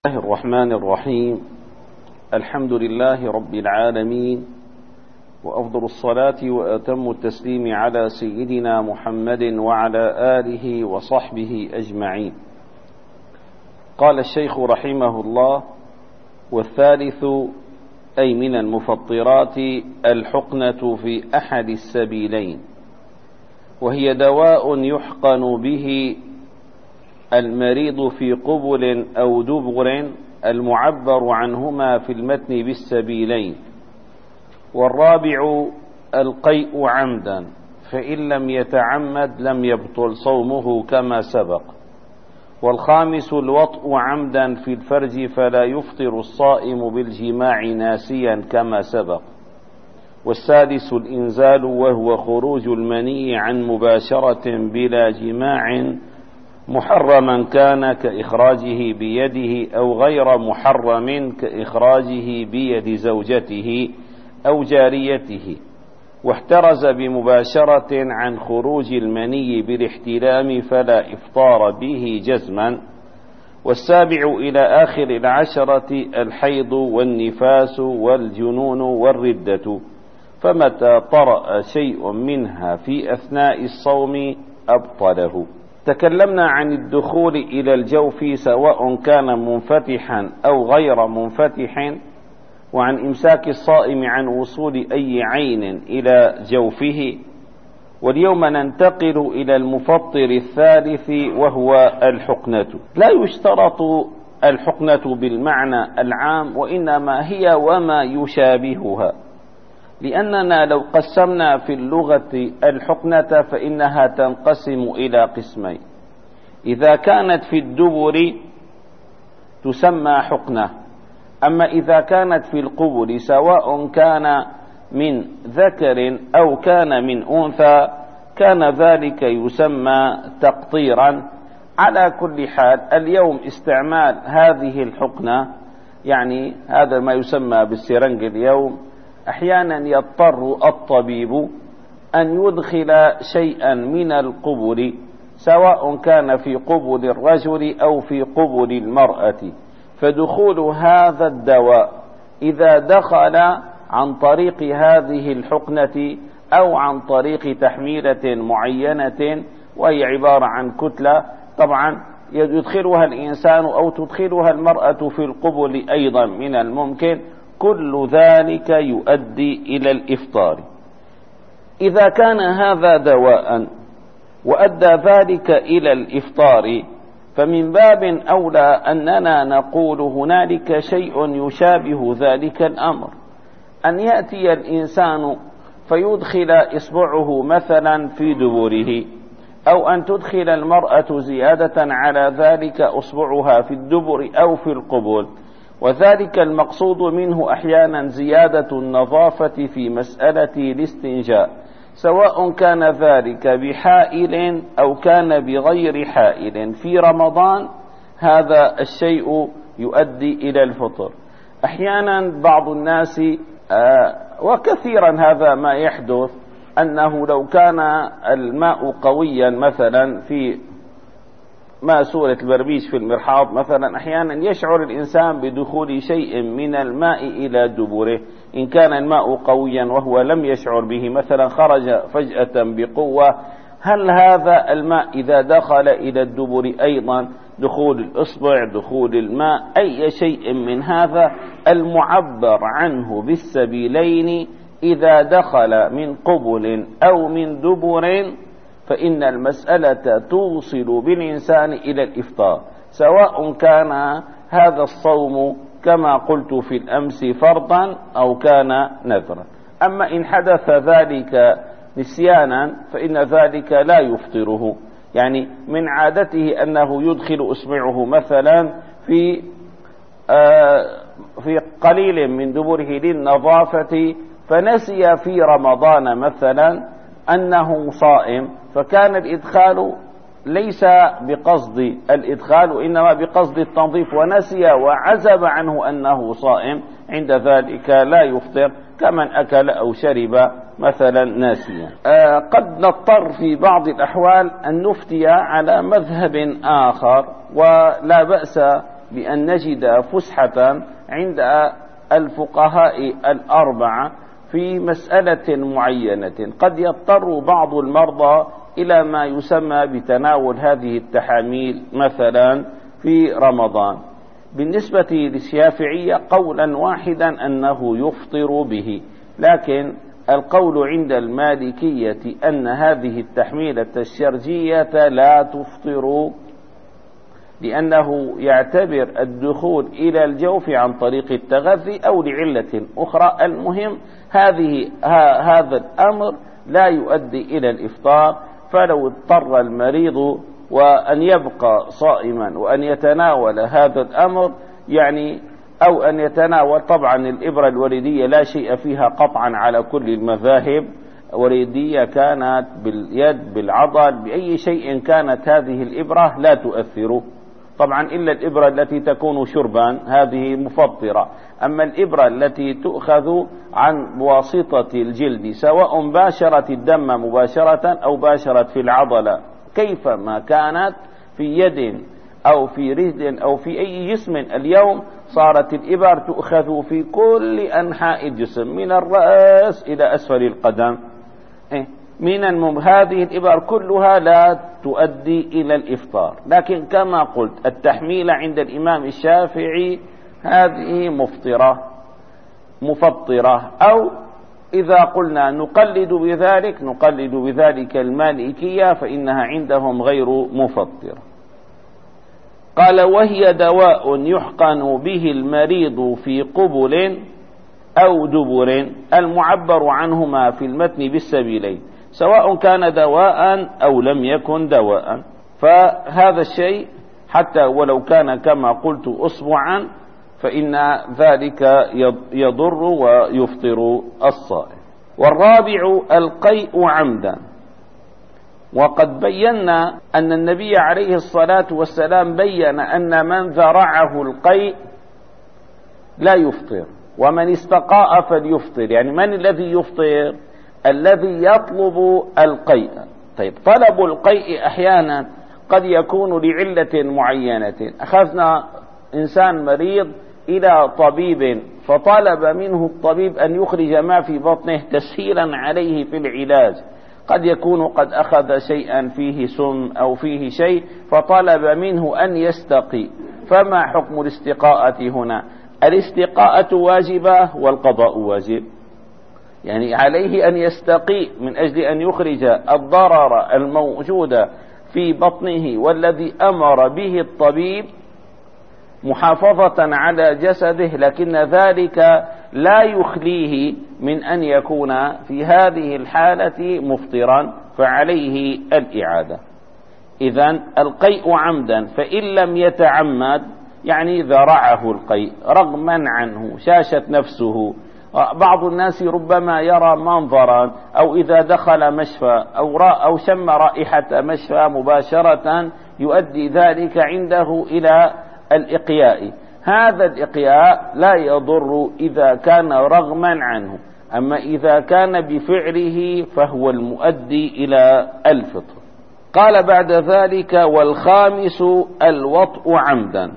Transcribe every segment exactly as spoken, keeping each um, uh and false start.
الله الرحمن الرحيم. الحمد لله رب العالمين، وأفضل الصلاة وأتم التسليم على سيدنا محمد وعلى آله وصحبه أجمعين. قال الشيخ رحمه الله: والثالث أي من المفطرات الحقنة في أحد السبيلين، وهي دواء يحقن به المريض في قبل أو دبر المعبر عنهما في المتن بالسبيلين. والرابع القيء عمدا، فإن لم يتعمد لم يبطل صومه كما سبق. والخامس الوطء عمدا في الفرج، فلا يفطر الصائم بالجماع ناسيا كما سبق. والسادس الإنزال، وهو خروج المني عن مباشرة بلا جماع، محرما كان كإخراجه بيده أو غير محرم كإخراجه بيد زوجته أو جاريته، واحترز بمباشرة عن خروج المني بالاحتلام فلا إفطار به جزما. والسابع إلى آخر العشرة الحيض والنفاس والجنون والردة، فمتى طرأ شيء منها في أثناء الصوم أبطله. تكلمنا عن الدخول إلى الجوف سواء كان منفتحا أو غير منفتح، وعن إمساك الصائم عن وصول أي عين إلى جوفه. واليوم ننتقل إلى المفطر الثالث، وهو الحقنة. لا يشترط الحقنة بالمعنى العام، وإنما هي وما يشابهها، لأننا لو قسمنا في اللغة الحقنة فإنها تنقسم إلى قسمين. إذا كانت في الدبر تسمى حقنة، أما إذا كانت في القبل سواء كان من ذكر أو كان من أنثى كان ذلك يسمى تقطيرا. على كل حال اليوم استعمال هذه الحقنة، يعني هذا ما يسمى بالسرنج اليوم، أحيانا يضطر الطبيب أن يدخل شيئا من القبل، سواء كان في قبل الرجل أو في قبل المرأة. فدخول هذا الدواء إذا دخل عن طريق هذه الحقنة أو عن طريق تحميلة معينة، وهي عبارة عن كتلة، طبعا يدخلها الإنسان أو تدخلها المرأة في القبل أيضا من الممكن، كل ذلك يؤدي إلى الإفطار. إذا كان هذا دواء وأدى ذلك إلى الإفطار، فمن باب أولى أننا نقول هنالك شيء يشابه ذلك الأمر، أن يأتي الإنسان فيدخل إصبعه مثلا في دبره، أو أن تدخل المرأة زيادة على ذلك أصبعها في الدبر أو في القبل، وذلك المقصود منه أحيانا زيادة النظافة في مسألة الاستنجاء، سواء كان ذلك بحائل أو كان بغير حائل في رمضان. هذا الشيء يؤدي إلى الفطر. أحيانا بعض الناس آه وكثيرا هذا ما يحدث، أنه لو كان الماء قويا مثلا في ماسورة البربيش في المرحاض مثلا، أحيانا يشعر الإنسان بدخول شيء من الماء إلى دبره. إن كان الماء قويا وهو لم يشعر به، مثلا خرج فجأة بقوة، هل هذا الماء إذا دخل إلى الدبر أيضا دخول الإصبع، دخول الماء، أي شيء من هذا المعبر عنه بالسبيلين، إذا دخل من قبل أو من دبر، فإن المسألة توصل بالإنسان إلى الإفطار، سواء كان هذا الصوم كما قلت في الأمس فرضا أو كان نذرا. أما إن حدث ذلك نسيانا فإن ذلك لا يفطره، يعني من عادته أنه يدخل إصبعه مثلا في آه في قليل من دبره للنظافة، فنسي في رمضان مثلا أنه صائم، فكان الإدخال ليس بقصد الإدخال إنما بقصد التنظيف، ونسي وعزب عنه أنه صائم، عند ذلك لا يفطر كمن أكل أو شرب مثلا ناسيا. آه قد نضطر في بعض الأحوال أن نفتي على مذهب آخر، ولا بأس بأن نجد فسحة عند الفقهاء الأربعة في مسألة معينة. قد يضطر بعض المرضى إلى ما يسمى بتناول هذه التحاميل مثلا في رمضان. بالنسبة للشافعية قولا واحدا أنه يفطر به، لكن القول عند المالكية أن هذه التحميلة الشرجية لا تفطر، لأنه يعتبر الدخول إلى الجوف عن طريق التغذي أو لعلة أخرى. المهم هذه هذا الأمر لا يؤدي إلى الإفطار. فلو اضطر المريض وأن يبقى صائما وأن يتناول هذا الأمر يعني أو أن يتناول، طبعا الإبرة الوريدية لا شيء فيها قطعا على كل المذاهب، وريدية كانت باليد بالعضل بأي شيء كانت هذه الإبرة لا تؤثر، طبعا إلا الإبرة التي تكون شربا هذه مفطرة. أما الإبرة التي تؤخذ عن واسطة الجلد سواء باشرت الدم مباشرة أو باشرت في العضلة كيفما كانت في يد أو في رجل أو في أي جسم، اليوم صارت الإبر تؤخذ في كل أنحاء الجسم من الرأس إلى أسفل القدم. من المم هذه الإبر كلها لا تؤدي إلى الإفطار، لكن كما قلت التحميل عند الإمام الشافعي هذه مفطرة مفطرة، أو إذا قلنا نقلد بذلك نقلد بذلك المالكية فإنها عندهم غير مفطرة. قال وهي دواء يحقن به المريض في قبل أو دبر، المعبر عنهما في المتن بالسبيلين سواء كان دواء أو لم يكن دواء. فهذا الشيء حتى ولو كان كما قلت أصبعا فإن ذلك يضر ويفطر الصائم. والرابع القيء عمدا، وقد بينا أن النبي عليه الصلاة والسلام بين أن من ذرعه القيء لا يفطر، ومن استقاء فليفطر. يعني من الذي يفطر؟ الذي يطلب القيء. طيب طلب القيء أحيانا قد يكون لعلة معينة، أخذنا إنسان مريض إلى طبيب فطلب منه الطبيب أن يخرج ما في بطنه تسهيلا عليه في العلاج، قد يكون قد أخذ شيئا فيه سم أو فيه شيء فطلب منه أن يستقي. فما حكم الاستقاءة هنا؟ الاستقاءة واجبة والقضاء واجب، يعني عليه أن يستقي من أجل أن يخرج الضرر الموجود في بطنه والذي أمر به الطبيب محافظة على جسده، لكن ذلك لا يخليه من أن يكون في هذه الحالة مفطرا فعليه الإعادة. إذن القيء عمدا، فإن لم يتعمد يعني ذرعه القيء رغما عنه شاشت نفسه. بعض الناس ربما يرى منظرا أو إذا دخل مشفى أو رأى أو شم رائحة مشفى مباشرة يؤدي ذلك عنده إلى الإقياء. هذا الإقياء لا يضر إذا كان رغما عنه، أما إذا كان بفعله فهو المؤدي إلى الفطر. قال بعد ذلك والخامس الوطء عمدا.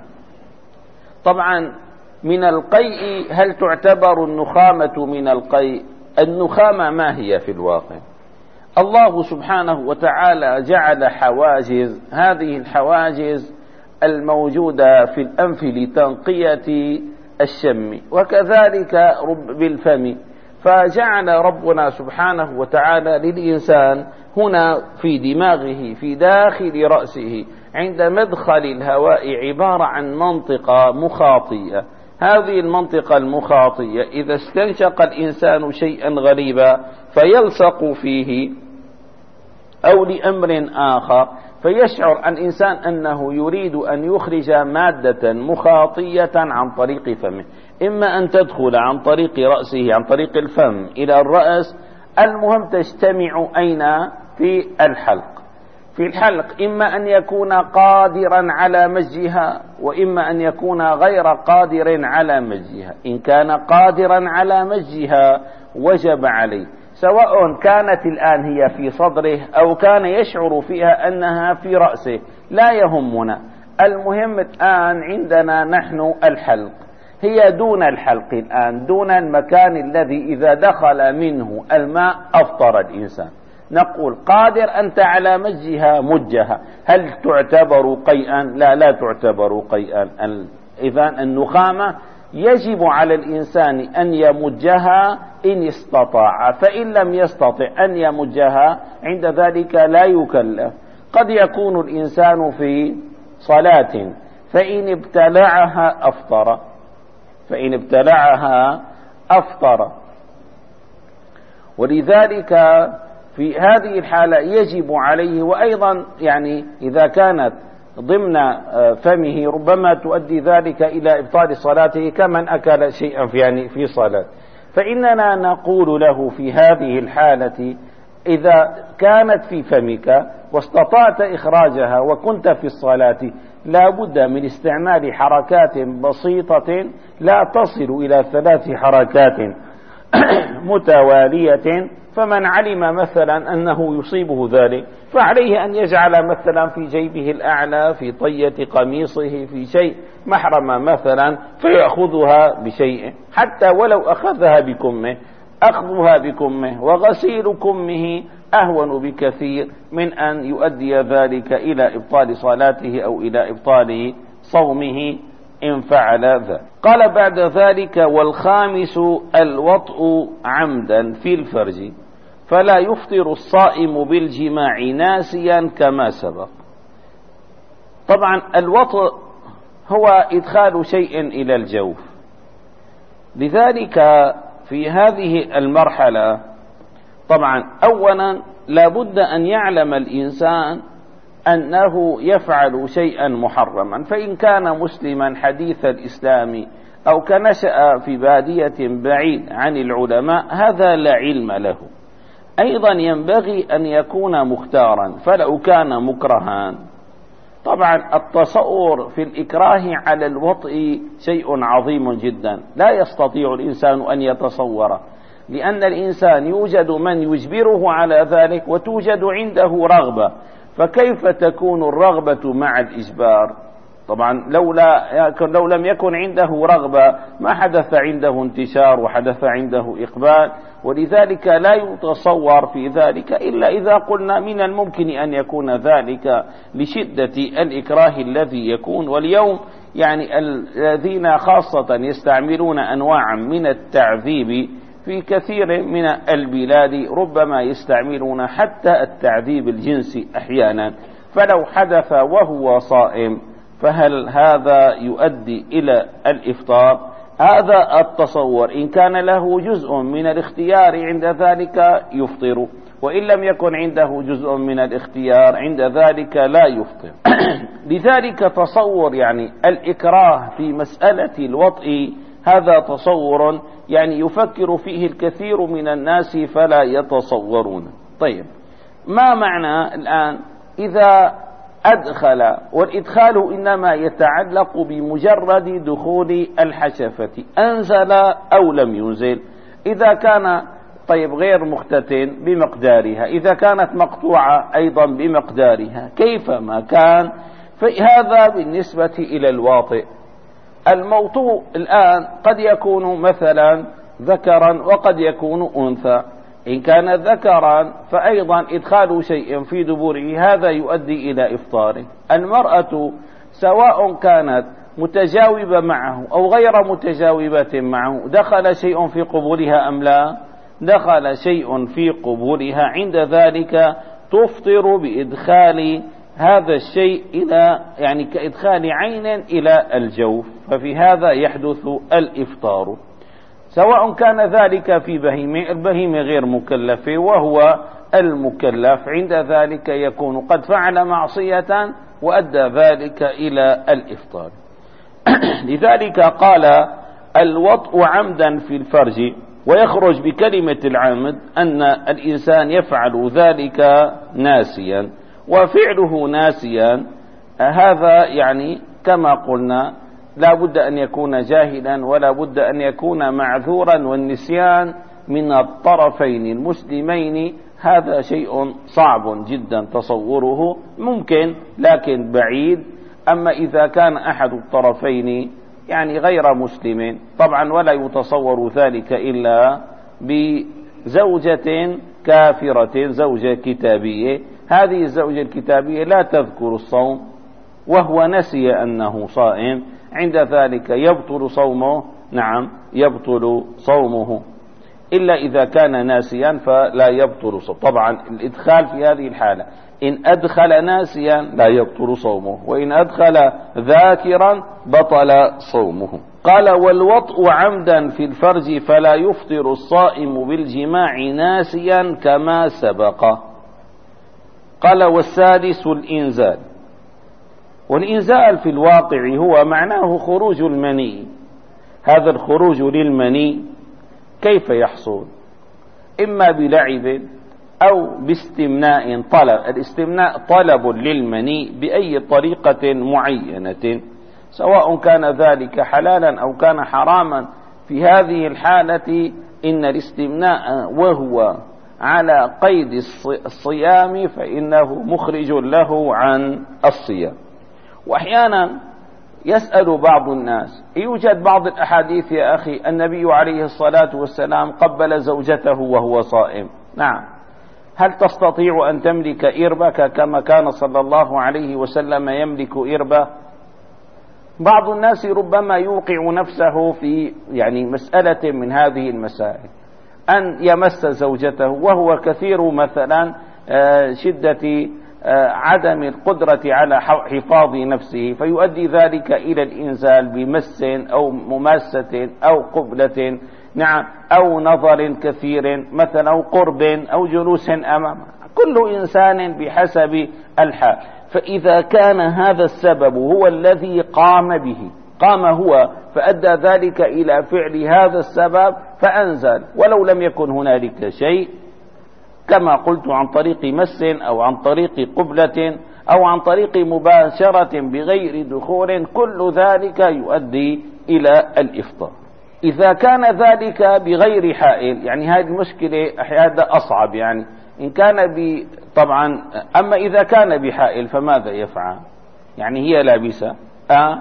طبعا من القيء هل تعتبر النخامة من القيء؟ النخامة ما هي في الواقع؟ الله سبحانه وتعالى جعل حواجز، هذه الحواجز الموجودة في الأنف لتنقية الشم وكذلك بالفم، فجعل ربنا سبحانه وتعالى للإنسان هنا في دماغه في داخل رأسه عند مدخل الهواء عبارة عن منطقة مخاطية. هذه المنطقة المخاطية إذا استنشق الإنسان شيئا غريبا فيلصق فيه أو لأمر آخر فيشعر الإنسان أنه يريد أن يخرج مادة مخاطية عن طريق فمه، إما أن تدخل عن طريق رأسه عن طريق الفم إلى الرأس، المهم تجتمع أين؟ في الحلق. في الحلق إما أن يكون قادرا على مزجها وإما أن يكون غير قادر على مزجها. إن كان قادرا على مزجها وجب عليه، سواء كانت الآن هي في صدره أو كان يشعر فيها أنها في رأسه لا يهمنا، المهم الآن عندنا نحن الحلق، هي دون الحلق الآن، دون المكان الذي إذا دخل منه الماء أفطر الإنسان. نقول قادر أنت على مجها مجها، هل تعتبر قيئا؟ لا، لا تعتبر قيئا. إذن النخامة يجب على الإنسان أن يمجها إن استطاع، فإن لم يستطع أن يمجها عند ذلك لا يكلف. قد يكون الإنسان في صلاة فإن ابتلعها أفطر، فإن ابتلعها أفطر. ولذلك في هذه الحالة يجب عليه، وأيضا يعني إذا كانت ضمن فمه ربما تؤدي ذلك إلى إبطال صلاته كمن أكل شيئا في يعني في صلاة. فإننا نقول له في هذه الحالة إذا كانت في فمك واستطعت إخراجها وكنت في الصلاة لا بد من استعمال حركات بسيطة لا تصل إلى ثلاث حركات متوالية. فمن علم مثلا أنه يصيبه ذلك فعليه أن يجعل مثلا في جيبه الأعلى، في طية قميصه، في شيء محرم مثلا، فيأخذها بشيء حتى ولو أخذها بكمه. أخذها بكمه وغسيل كمه أهون بكثير من أن يؤدي ذلك إلى إبطال صلاته أو إلى إبطال صومه إن فعل ذلك. قال بعد ذلك: والخامس الوطء عمدا في الفرج، فلا يفطر الصائم بالجماع ناسيا كما سبق. طبعا الوطء هو إدخال شيء إلى الجوف، لذلك في هذه المرحلة طبعا أولا لابد أن يعلم الإنسان أنه يفعل شيئا محرما، فإن كان مسلما حديث الإسلام أو كنشأ في بادية بعيد عن العلماء هذا لا علم له. أيضا ينبغي أن يكون مختارا، فلو كان مكرها طبعا التصور في الإكراه على الوطء شيء عظيم جدا لا يستطيع الإنسان أن يتصوره، لأن الإنسان يوجد من يجبره على ذلك وتوجد عنده رغبة، فكيف تكون الرغبة مع الإجبار؟ طبعا لولا لو لم يكن عنده رغبة ما حدث عنده انتشار وحدث عنده إقبال. ولذلك لا يتصور في ذلك إلا إذا قلنا من الممكن أن يكون ذلك لشدة الإكراه الذي يكون. واليوم يعني الذين خاصة يستعملون أنواعا من التعذيب في كثير من البلاد ربما يستعملون حتى التعذيب الجنسي أحيانا، فلو حدث وهو صائم فهل هذا يؤدي إلى الإفطار؟ هذا التصور إن كان له جزء من الاختيار عند ذلك يفطر، وإن لم يكن عنده جزء من الاختيار عند ذلك لا يفطر. لذلك تصور يعني الإكراه في مسألة الوطء هذا تصور يعني يفكر فيه الكثير من الناس فلا يتصورون. طيب، ما معنى الآن إذا أدخل؟ والإدخال إنما يتعلق بمجرد دخول الحشفة، أنزل أو لم ينزل. إذا كان طيب غير مختتن بمقدارها، إذا كانت مقطوعة أيضا بمقدارها، كيفما كان فهذا بالنسبة إلى الواطئ. الموطوء الآن قد يكون مثلا ذكرا وقد يكون أنثى. إن كان ذكرا فأيضا إدخال شيء في دبره هذا يؤدي إلى إفطاره. المرأة سواء كانت متجاوبة معه أو غير متجاوبة معه، دخل شيء في قبولها أم لا؟ دخل شيء في قبولها، عند ذلك تفطر بإدخال هذا الشيء إلى يعني كإدخال عين إلى الجوف، ففي هذا يحدث الإفطار. سواء كان ذلك في بهيمة، البهيمة غير مكلفة وهو المكلف، عند ذلك يكون قد فعل معصية وأدى ذلك إلى الإفطار. لذلك قال: الوطء عمدا في الفرج، ويخرج بكلمة العمد أن الإنسان يفعل ذلك ناسيا، وفعله ناسيا هذا يعني كما قلنا لا بد أن يكون جاهلا ولا بد أن يكون معذورا، والنسيان من الطرفين المسلمين هذا شيء صعب جدا تصوره، ممكن لكن بعيد. أما إذا كان أحد الطرفين يعني غير مسلم طبعا، ولا يتصور ذلك إلا بزوجة كافرة، زوجة كتابية، هذه الزوجة الكتابية لا تذكر الصوم وهو نسي أنه صائم، عند ذلك يبطل صومه، نعم يبطل صومه، إلا إذا كان ناسيا فلا يبطل صومه. طبعا الإدخال في هذه الحالة إن أدخل ناسيا لا يبطل صومه، وإن أدخل ذاكرا بطل صومه. قال: والوطء عمدا في الفرج فلا يفطر الصائم بالجماع ناسيا كما سبق. قال: والسادس الإنزال. والإنزال في الواقع هو معناه خروج المني. هذا الخروج للمني كيف يحصل؟ إما بلعب أو باستمناء طلب. الاستمناء طلب للمني بأي طريقة معينة، سواء كان ذلك حلالا أو كان حراما. في هذه الحالة إن الاستمناء وهو على قيد الصيام فإنه مخرج له عن الصيام. وأحيانا يسأل بعض الناس، يوجد بعض الأحاديث يا أخي النبي عليه الصلاة والسلام قبل زوجته وهو صائم، نعم، هل تستطيع أن تملك إربك كما كان صلى الله عليه وسلم يملك إربه؟ بعض الناس ربما يوقع نفسه في يعني مسألة من هذه المسائل، أن يمس زوجته وهو كثير مثلا شدة عدم القدرة على حفاظ نفسه، فيؤدي ذلك إلى الإنزال بمس أو مماسة أو قبلة، نعم، أو نظر كثير مثلا أو قرب أو جلوس أمامه، كل إنسان بحسب الحال. فإذا كان هذا السبب هو الذي قام به، قام هو فأدى ذلك إلى فعل هذا السبب فأنزل، ولو لم يكن هنالك شيء كما قلت عن طريق مس أو عن طريق قبلة أو عن طريق مباشرة بغير دخول، كل ذلك يؤدي إلى الإفطار. إذا كان ذلك بغير حائل، يعني هذه المشكلة أحيانا أصعب، يعني إن كان ب طبعا، أما إذا كان بحائل فماذا يفعل؟ يعني هي لابسة أه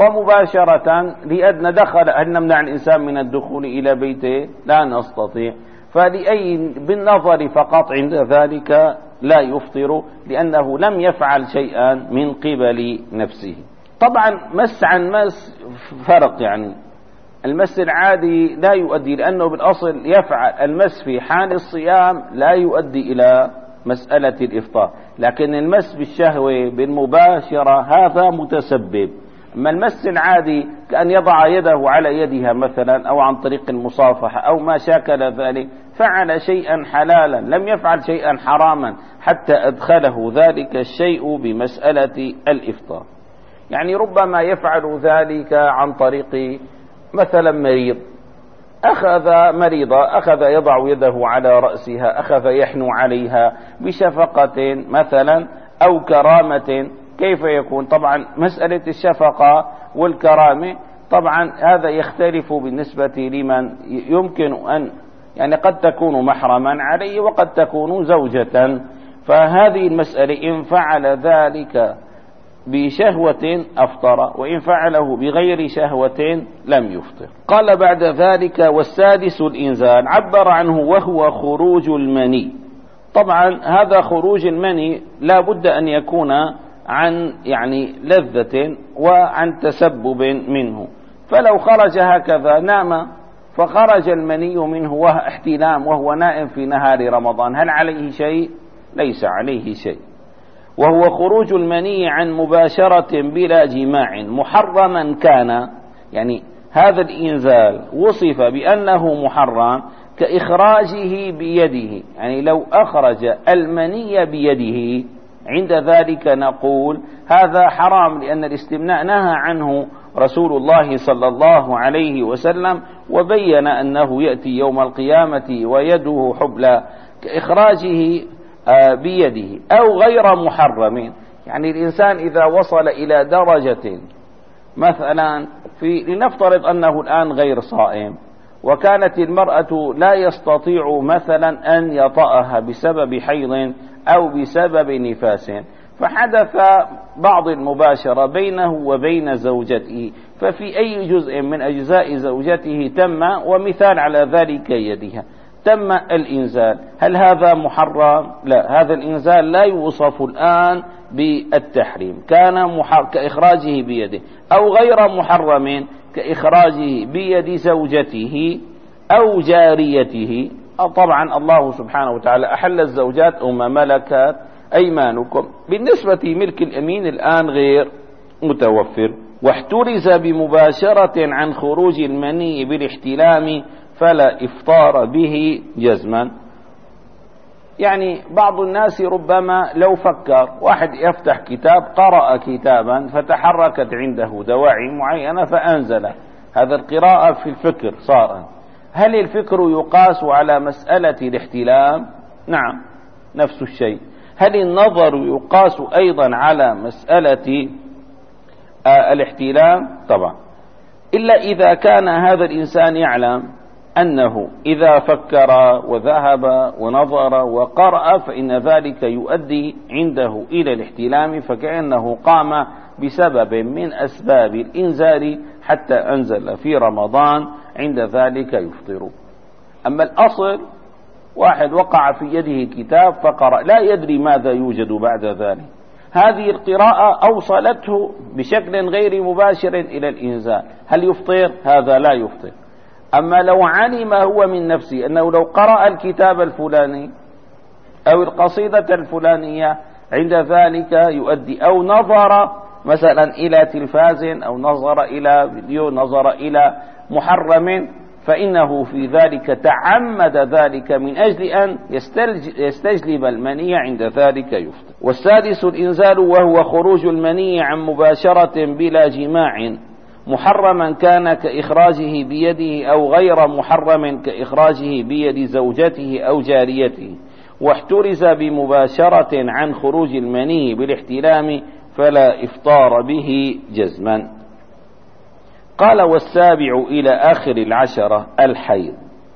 ومباشرة لأدنى دخل، هل نمنع الإنسان من الدخول إلى بيته؟ لا نستطيع، فلأي بالنظر فقط عند ذلك لا يفطر، لأنه لم يفعل شيئا من قبل نفسه. طبعا مس عن مس فرق، يعني المس العادي لا يؤدي، لأنه بالأصل يفعل المس في حال الصيام لا يؤدي إلى مسألة الإفطار، لكن المس بالشهوة بالمباشرة هذا متسبب. أما المس العادي كأن يضع يده على يدها مثلا أو عن طريق المصافحة أو ما شاكل ذلك، فعل شيئا حلالا لم يفعل شيئا حراما حتى أدخله ذلك الشيء بمسألة الإفطار. يعني ربما يفعل ذلك عن طريق مثلا مريض، أخذ مريضة أخذ يضع يده على رأسها، أخذ يحنو عليها بشفقة مثلا أو كرامة، كيف يكون؟ طبعا مسألة الشفقة والكرامة طبعا هذا يختلف بالنسبة لمن يمكن أن يعني قد تكون محرما عليه وقد تكون زوجة، فهذه المسألة إن فعل ذلك بشهوة أفطر، وإن فعله بغير شهوة لم يفطر. قال بعد ذلك: والسادس الإنزال، عبر عنه وهو خروج المني. طبعا هذا خروج المني لا بد أن يكون عن يعني لذة وعن تسبب منه، فلو خرج هكذا نام فخرج المني منه وهو احتلام وهو نائم في نهار رمضان، هل عليه شيء؟ ليس عليه شيء. وهو خروج المني عن مباشرة بلا جماع محرما كان، يعني هذا الإنزال وصف بأنه محرم كإخراجه بيده، يعني لو أخرج المني بيده عند ذلك نقول هذا حرام، لأن الاستمناء نهى عنه رسول الله صلى الله عليه وسلم، وبين أنه يأتي يوم القيامة ويده حبلى كإخراجه بيده. أو غير محرم، يعني الإنسان إذا وصل إلى درجة مثلا في لنفترض أنه الآن غير صائم، وكانت المرأة لا يستطيع مثلا أن يطأها بسبب حيض أو بسبب نفاس، فحدث بعض المباشرة بينه وبين زوجته، ففي أي جزء من أجزاء زوجته تم، ومثال على ذلك يدها، تم الإنزال. هل هذا محرم؟ لا، هذا الإنزال لا يوصف الآن بالتحريم، كان كإخراجه بيده، أو غير محرم كإخراجه بيد زوجته أو جاريته. طبعا الله سبحانه وتعالى أحل الزوجات أو ما ملكت أيمانكم. بالنسبة ملك الأمين الآن غير متوفر. واحترز بمباشرة عن خروج المني بالاحتلام فلا إفطار به جزما. يعني بعض الناس ربما لو فكر، واحد يفتح كتاب، قرأ كتابا فتحركت عنده دواعي معينة فأنزل، هذا القراءة في الفكر صار. هل الفكر يقاس على مسألة الاحتلام؟ نعم، نفس الشيء. هل النظر يقاس أيضا على مسألة الاحتلام؟ طبعا، إلا إذا كان هذا الإنسان يعلم أنه إذا فكر وذهب ونظر وقرأ فإن ذلك يؤدي عنده إلى الاحتلام، فكأنه قام بسبب من أسباب الإنزال حتى أنزل في رمضان، عند ذلك يفطر. أما الأصل واحد وقع في يده كتاب فقرأ، لا يدري ماذا يوجد بعد ذلك، هذه القراءة أوصلته بشكل غير مباشر إلى الإنزال، هل يفطر؟ هذا لا يفطر. أما لو علم هو من نفسه أنه لو قرأ الكتاب الفلاني أو القصيدة الفلانية عند ذلك يؤدي، أو نظر مثلا إلى تلفاز أو نظر إلى فيديو، نظر إلى محرم، فإنه في ذلك تعمد ذلك من أجل أن يستجلب المني، عند ذلك يفطر. والسادس الإنزال، وهو خروج المني عن مباشرة بلا جماع، محرما كان كإخراجه بيده أو غير محرم كإخراجه بيد زوجته أو جاريته. واحترز بمباشرة عن خروج المني بالاحتلام فلا إفطار به جزما. قال: والسابع إلى آخر العشرة الحيض.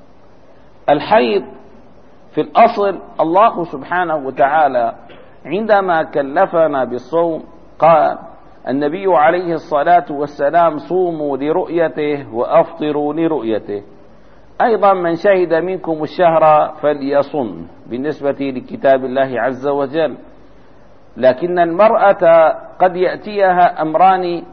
الحيض في الأصل الله سبحانه وتعالى عندما كلفنا بالصوم قال النبي عليه الصلاة والسلام: صوموا لرؤيته وأفطروا لرؤيته. أيضا من شهد منكم الشهر فليصم بالنسبة لكتاب الله عز وجل. لكن المرأة قد يأتيها أمران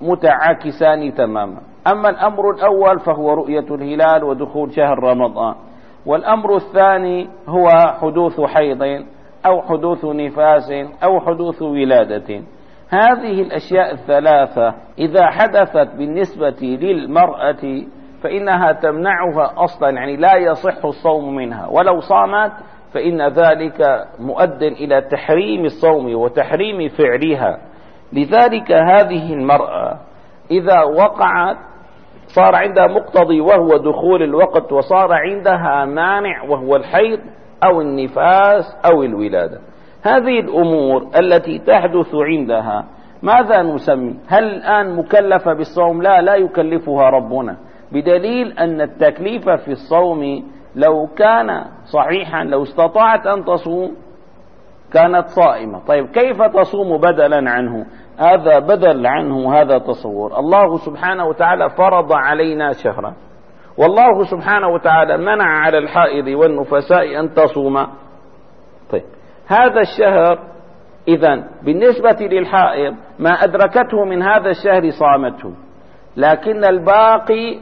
متعاكسان تماما. أما الأمر الأول فهو رؤية الهلال ودخول شهر رمضان، والأمر الثاني هو حدوث حيض أو حدوث نفاس أو حدوث ولادة. هذه الأشياء الثلاثة إذا حدثت بالنسبة للمرأة فإنها تمنعها أصلا، يعني لا يصح الصوم منها، ولو صامت فإن ذلك مؤد إلى تحريم الصوم وتحريم فعلها. لذلك هذه المرأة إذا وقعت صار عندها مقتضي وهو دخول الوقت، وصار عندها مانع وهو الحيض أو النفاس أو الولادة. هذه الأمور التي تحدث عندها ماذا نسمي؟ هل الآن مكلفة بالصوم؟ لا، لا يكلفها ربنا، بدليل أن التكليف في الصوم لو كان صحيحا، لو استطاعت أن تصوم كانت صائمة. طيب كيف تصوم بدلا عنه؟ هذا بدل عنه، هذا تصور. الله سبحانه وتعالى فرض علينا شهرا، والله سبحانه وتعالى منع على الحائض والنفساء أن تصوم. طيب هذا الشهر إذن بالنسبة للحائض ما أدركته من هذا الشهر صامته، لكن الباقي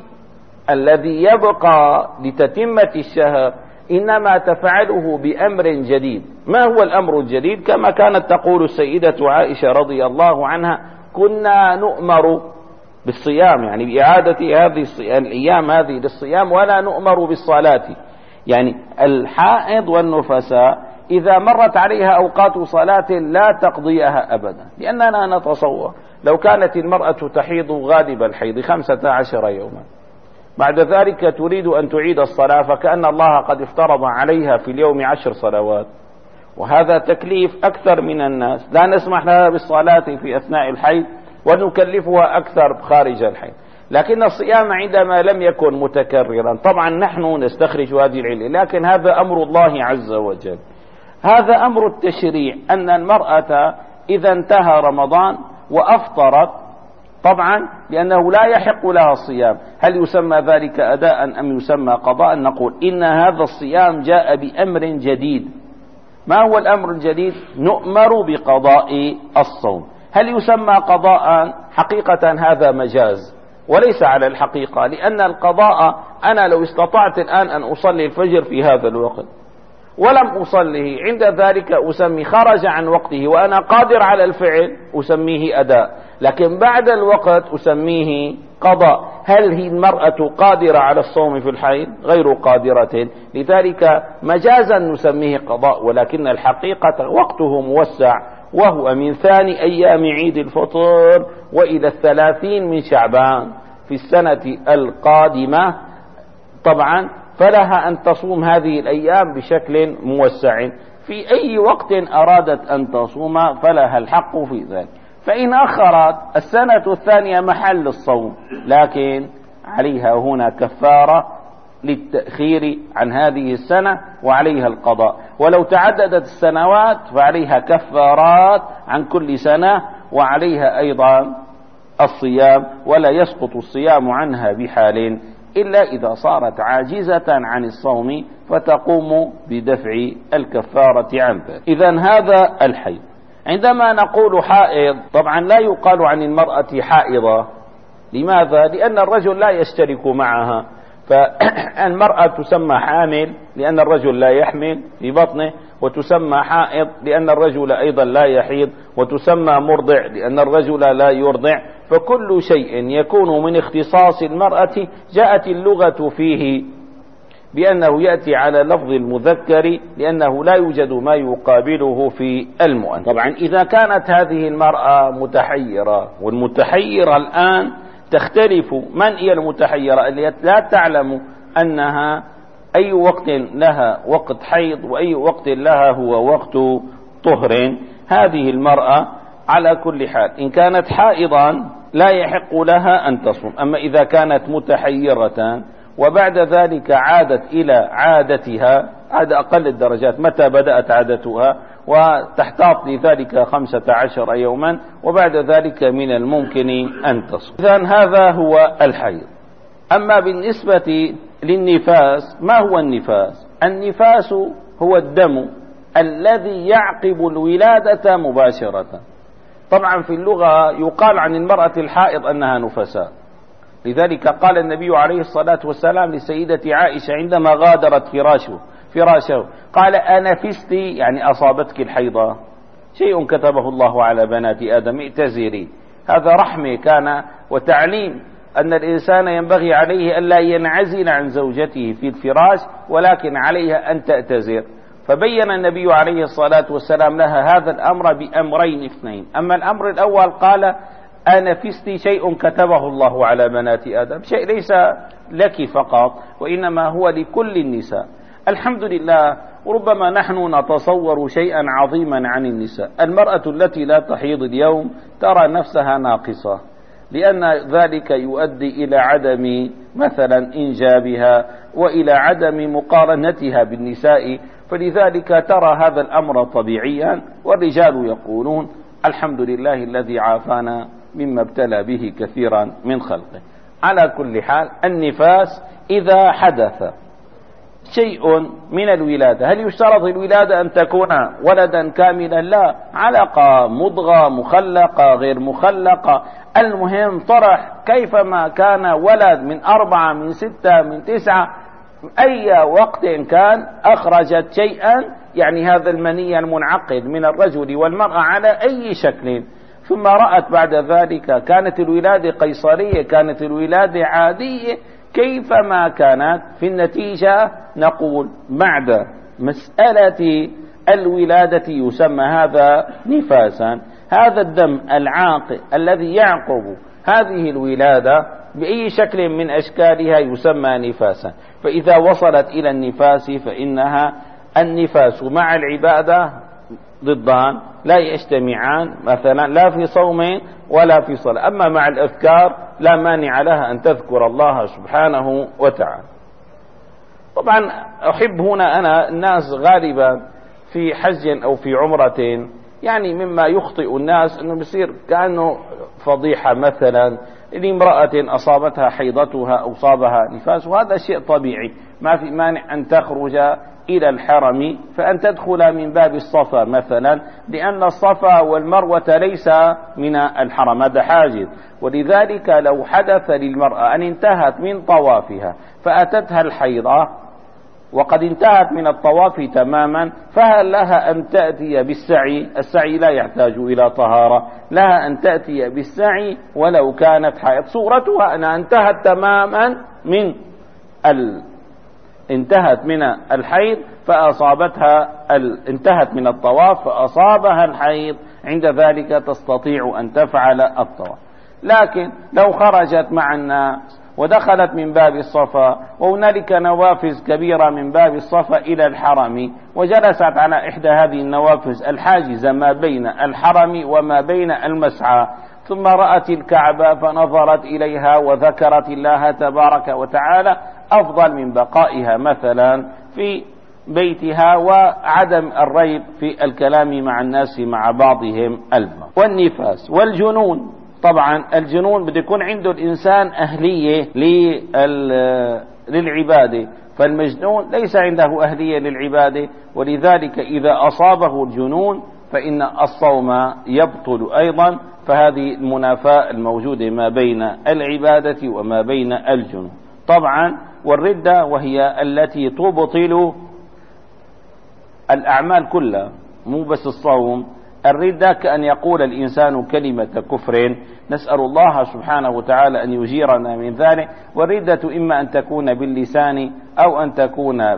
الذي يبقى لتتمة الشهر إنما تفعله بأمر جديد. ما هو الأمر الجديد؟ كما كانت تقول السيدة عائشة رضي الله عنها: كنا نؤمر بالصيام، يعني بإعادة هذه الأيام هذه للصيام، ولا نؤمر بالصلاة. يعني الحائض والنفساء إذا مرت عليها أوقات صلاة لا تقضيها أبدا، لأننا نتصور لو كانت المرأة تحيض غالب الحيض خمسة عشر يوما، بعد ذلك تريد أن تعيد الصلاة، فكأن الله قد افترض عليها في اليوم عشر صلوات، وهذا تكليف أكثر من الناس. لا نسمح لها بالصلاة في أثناء الحيض ونكلفها أكثر خارج الحيض. لكن الصيام عندما لم يكن متكررا، طبعا نحن نستخرج هذه العلة، لكن هذا أمر الله عز وجل. هذا أمر التشريع، أن المرأة إذا انتهى رمضان وأفطرت طبعا لأنه لا يحق لها الصيام، هل يسمى ذلك أداء أم يسمى قضاء؟ نقول إن هذا الصيام جاء بأمر جديد. ما هو الأمر الجديد؟ نؤمر بقضاء الصوم. هل يسمى قضاء؟ حقيقة هذا مجاز وليس على الحقيقة، لأن القضاء أنا لو استطعت الآن أن أصلي الفجر في هذا الوقت ولم أصليه، عند ذلك أسمي خرج عن وقته وأنا قادر على الفعل أسميه أداء، لكن بعد الوقت أسميه قضاء. هل هي المرأة قادرة على الصوم في الحيض؟ غير قادرة، لذلك مجازا نسميه قضاء، ولكن الحقيقة وقته موسع، وهو من ثاني أيام عيد الفطر وإلى الثلاثين من شعبان في السنة القادمة طبعا، فلها أن تصوم هذه الأيام بشكل موسع. في أي وقت أرادت أن تصوم فلها الحق في ذلك. فإن أخرت السنة الثانية محل الصوم، لكن عليها هنا كفارة للتأخير عن هذه السنة وعليها القضاء. ولو تعددت السنوات فعليها كفارات عن كل سنة وعليها أيضا الصيام، ولا يسقط الصيام عنها بحال إلا إذا صارت عاجزة عن الصوم فتقوم بدفع الكفارة عن ذلك. إذن هذا الحيض. عندما نقول حائض طبعا لا يقال عن المرأة حائضة. لماذا؟ لأن الرجل لا يشترك معها، فالمرأة تسمى حامل لأن الرجل لا يحمل في بطنه، وتسمى حائض لأن الرجل أيضا لا يحيض، وتسمى مرضع لأن الرجل لا يرضع. فكل شيء يكون من اختصاص المرأة جاءت اللغة فيه بأنه يأتي على لفظ المذكر، لأنه لا يوجد ما يقابله في المؤنث. طبعا إذا كانت هذه المرأة متحيرة، والمتحيرة الآن تختلف، من هي المتحيرة اللي لا تعلم أنها أي وقت لها وقت حيض وأي وقت لها هو وقت طهر؟ هذه المرأة على كل حال إن كانت حائضا لا يحق لها أن تصوم. أما إذا كانت متحيرة وبعد ذلك عادت إلى عادتها، هذا أقل الدرجات، متى بدأت عادتها وتحتاط لذلك خمسة عشر يوما، وبعد ذلك من الممكن أن تصوم. إذن هذا هو الحيض. أما بالنسبة للنفاس، ما هو النفاس؟ النفاس هو الدم الذي يعقب الولادة مباشرة. طبعا في اللغة يقال عن المرأة الحائض أنها نفساء، لذلك قال النبي عليه الصلاة والسلام لسيدة عائشة عندما غادرت فراشه فراشه قال أنفست، يعني أصابتك الحيضة، شيء كتبه الله على بنات آدم، ائتزري. هذا رحمة كان وتعليم أن الإنسان ينبغي عليه ألا ينعزل عن زوجته في الفراش، ولكن عليها أن تأتزر. فبين النبي عليه الصلاة والسلام لها هذا الأمر بأمرين اثنين. أما الأمر الأول قال أنفست، شيء كتبه الله على بنات آدم، شيء ليس لك فقط وإنما هو لكل النساء. الحمد لله، وربما نحن نتصور شيئا عظيما عن النساء. المرأة التي لا تحيض اليوم ترى نفسها ناقصة، لأن ذلك يؤدي إلى عدم مثلا إنجابها وإلى عدم مقارنتها بالنساء، فلذلك ترى هذا الأمر طبيعيا. والرجال يقولون الحمد لله الذي عافانا مما ابتلى به كثيرا من خلقه. على كل حال النفاس إذا حدث شيء من الولادة، هل يشترط الولادة أن تكون ولدا كاملا؟ لا، علقة، مضغة، مخلقة، غير مخلقة، المهم طرح كيفما كان، ولد من أربعة من ستة من تسعة، أي وقت كان أخرجت شيئا، يعني هذا المني المنعقد من الرجل والمرأة على أي شكل، ثم رأت بعد ذلك كانت الولادة قيصرية، كانت الولادة عادية، كيفما كانت، في النتيجة نقول بعد مسألة الولادة يسمى هذا نفاسا. هذا الدم العاقل الذي يعقب هذه الولادة بأي شكل من أشكالها يسمى نفاسا. فإذا وصلت إلى النفاس فإنها النفاس مع العبادة ضدان، لا يجتمعان، مثلا لا في صوم ولا في صلاة. أما مع الأذكار لا مانع لها أن تذكر الله سبحانه وتعالى. طبعا أحب هنا أنا الناس غالبا في حج أو في عمرة يعني مما يخطئ الناس أنه بصير كأنه فضيحة مثلا لامرأة أصابتها حيضتها أو صابها نفاس، وهذا شيء طبيعي، ما في مانع أن تخرج إلى الحرم فأن تدخل من باب الصفا مثلا، لأن الصفا والمروة ليس من الحرم، هذا حاجز. ولذلك لو حدث للمرأة أن انتهت من طوافها فأتتها الحيضة وقد انتهت من الطواف تماما، فهل لها أن تأتي بالسعي؟ السعي لا يحتاج إلى طهارة، لها أن تأتي بالسعي ولو كانت حائض. صورتها أنها انتهت تماما من ال... انتهت من الحيض فأصابتها ال... انتهت من الطواف فأصابها الحيض، عند ذلك تستطيع أن تفعل الطواف. لكن لو خرجت مع الناس ودخلت من باب الصفا وهنالك نوافذ كبيرة من باب الصفا إلى الحرم، وجلست على إحدى هذه النوافذ الحاجزة ما بين الحرم وما بين المسعى، ثم رأت الكعبة فنظرت إليها وذكرت الله تبارك وتعالى، أفضل من بقائها مثلا في بيتها وعدم الريب في الكلام مع الناس مع بعضهم البعض. والنفاس والجنون، طبعا الجنون بده يكون عنده الإنسان أهلية للعبادة، فالمجنون ليس عنده أهلية للعبادة، ولذلك إذا أصابه الجنون فإن الصوم يبطل أيضا. فهذه المنافاة الموجودة ما بين العبادة وما بين الجنون. طبعا والردة وهي التي تبطل الأعمال كلها، مو بس الصوم. الردة كأن يقول الإنسان كلمة كفر، نسأل الله سبحانه وتعالى أن يجيرنا من ذلك. والردة إما أن تكون باللسان أو أن تكون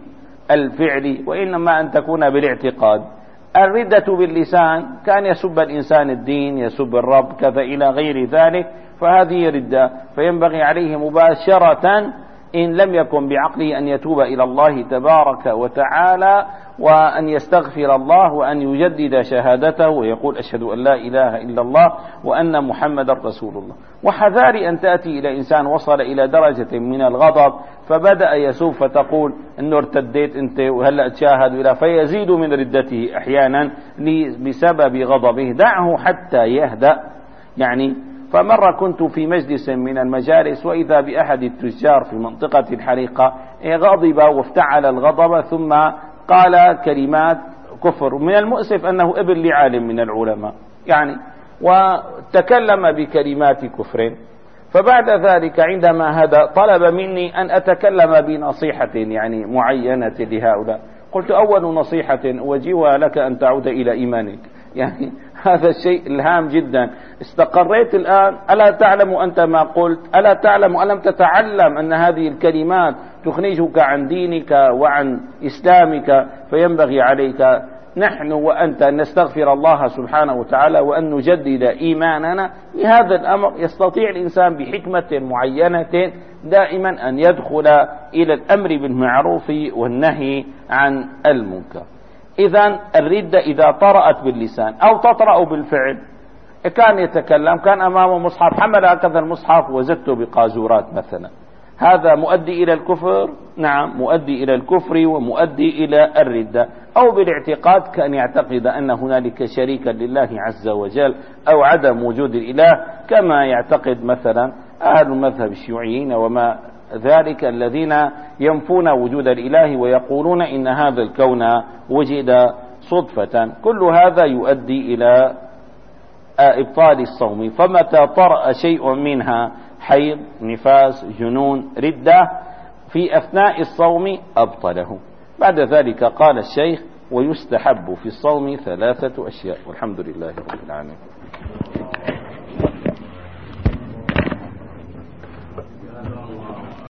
بالفعل، وإنما أن تكون بالاعتقاد. الردة باللسان كان يسب الإنسان الدين، يسب الرب، كذا إلى غير ذلك، فهذه ردة، فينبغي عليه مباشرة إن لم يكن بعقله أن يتوب إلى الله تبارك وتعالى وأن يستغفر الله وأن يجدد شهادته ويقول أشهد أن لا إله إلا الله وأن محمد رسول الله. وحذاري أن تأتي إلى إنسان وصل إلى درجة من الغضب فبدأ يسوف فتقول أنه ارتديت أنت وهلأ تشاهد إلى، فيزيد من ردته أحيانا بسبب غضبه. دعه حتى يهدأ. يعني فمرة كنت في مجلس من المجالس وإذا بأحد التجار في منطقة الحريقة غضب وافتعل الغضب ثم قال كلمات كفر. من المؤسف أنه ابن لعالم من العلماء يعني، وتكلم بكلمات كفر. فبعد ذلك عندما هذا طلب مني أن أتكلم بنصيحة يعني معينة لهؤلاء. قلت أول نصيحة أوجهها لك أن تعود إلى إيمانك. يعني هذا الشيء الهام جدا. استقريت الآن، ألا تعلم أنت ما قلت؟ ألا تعلم ألم تتعلم أن هذه الكلمات تخرجك عن دينك وعن إسلامك؟ فينبغي عليك نحن وأنت أن نستغفر الله سبحانه وتعالى وأن نجدد إيماننا. لهذا الأمر يستطيع الإنسان بحكمة معينة دائما أن يدخل إلى الأمر بالمعروف والنهي عن المنكر. إذن الردة إذا طرأت باللسان أو تطرأ بالفعل، كان يتكلم، كان أمامه مصحف، حمل هكذا المصحف وزدته بقازورات مثلا، هذا مؤدي إلى الكفر؟ نعم، مؤدي إلى الكفر ومؤدي إلى الردة. أو بالاعتقاد كأن يعتقد أن هنالك شريكا لله عز وجل أو عدم وجود الإله، كما يعتقد مثلا أهل المذهب الشيوعيين وما ذلك الذين ينفون وجود الإله ويقولون إن هذا الكون وجد صدفة. كل هذا يؤدي إلى إبطال الصوم. فمتى طرأ شيء منها، حيض، نفاس، جنون، ردة، في أثناء الصوم أبطله. بعد ذلك قال الشيخ: ويستحب في الصوم ثلاثة أشياء. والحمد لله رب العالمين.